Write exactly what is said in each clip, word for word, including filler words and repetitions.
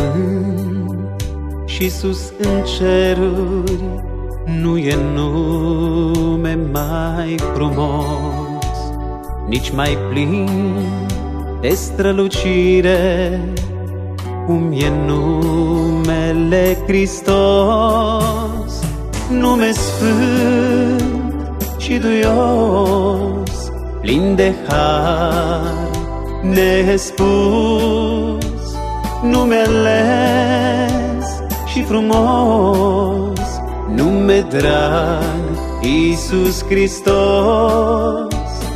pământ și sus în ceruri, nu e nume mai frumos, nici mai plin de strălucire, cum e numele Hristos. Nume sfânt și duios, plin de har nespus, nume ales și frumos, nume drag, Iisus Hristos.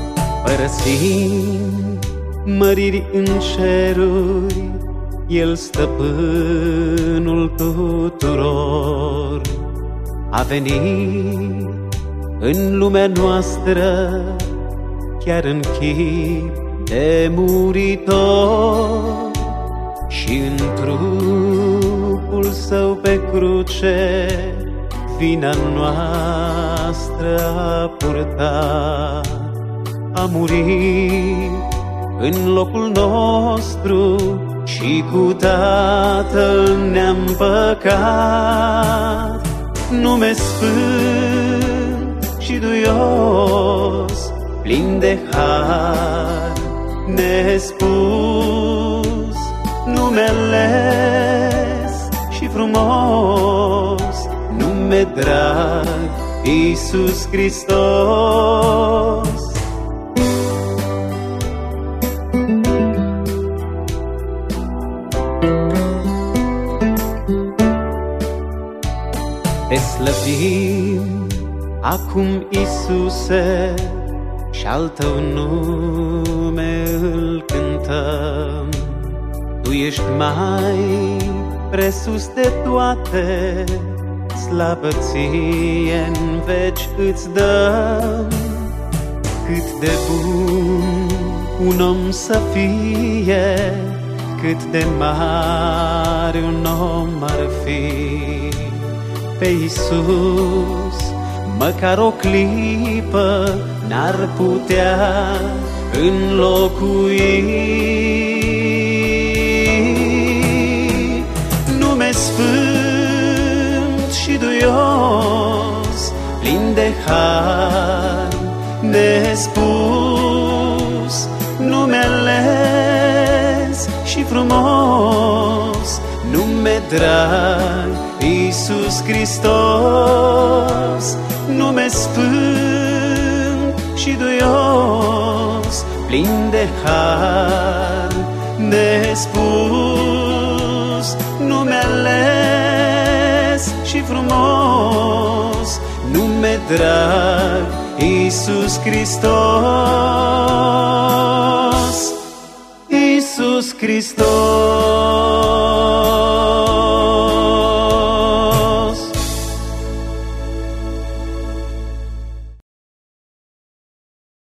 Părăsind măriri în ceruri, El stăpânul tuturor a venit în lumea noastră, chiar în chip de muritor, și în trupul Său pe cruce vina noastră a purtat. A murit în locul nostru și cu Tatăl ne-a împăcat. Nume sfânt și duios, plin de har nespus, nume ales și frumos, nume drag, Iisus Hristos. Te slăvim acum, Iisuse, și-al Tău nume îl cântăm. Tu ești mai presus de toate, slavă Ție-n veci îți dăm. Cât de bun un om să fie, cât de mare un om ar fi, pe Iisus măcar o clipă n-ar putea înlocui. Nume sfânt și duios, plin de har nespus, nume ales și frumos, nume drag, Iisus Hristos. Nume sfânt și duios, plin de har nespus, nume ales și frumos, nume drag, Iisus Hristos. Iisus Hristos.